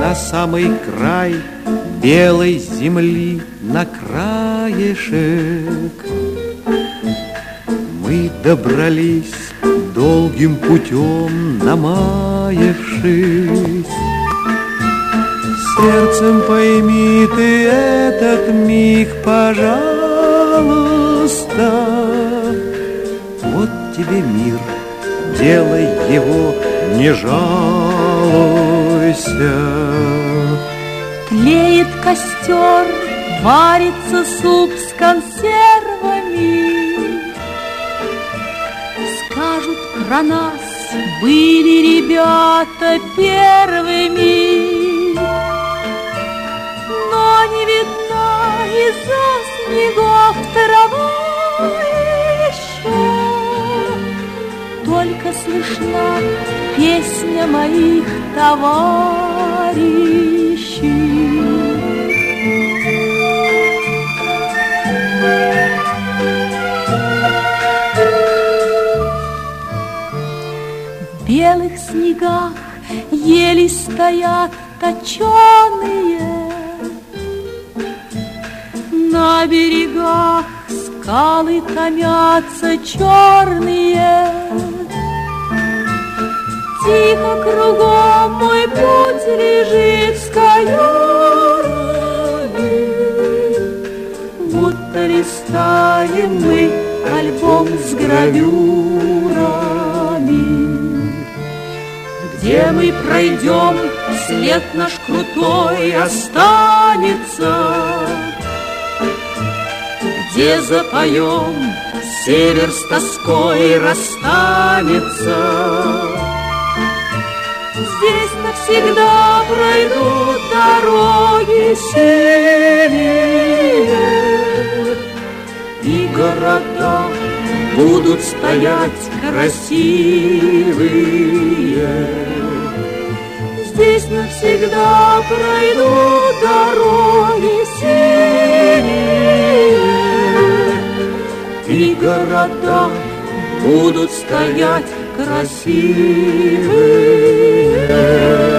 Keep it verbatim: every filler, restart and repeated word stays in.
на самый край белой земли, на краешек. Мы добрались долгим путем, намаявшись. Сердцем пойми ты этот миг, пожалуйста. Вот тебе мир, делай его, не жалуйся. Тлеет костер, варится суп с консервами. Скажут про нас, были ребята первыми. Но не видна из-за снегов трава еще. Только слышна песня моих товарищей. В белых снегах ели стоят точеные. На берегах скалы томятся черные. Тихо кругом мой путь лежит с каюрами. Будто листаем мы альбом с гравюрами. Где мы пройдем, след наш крутой останется. Где запоем, север с тоской расстанется. Здесь навсегда пройдут дороги синие, и города будут стоять красивые. Здесь навсегда пройдут дороги синие, и города будут стоять красивые.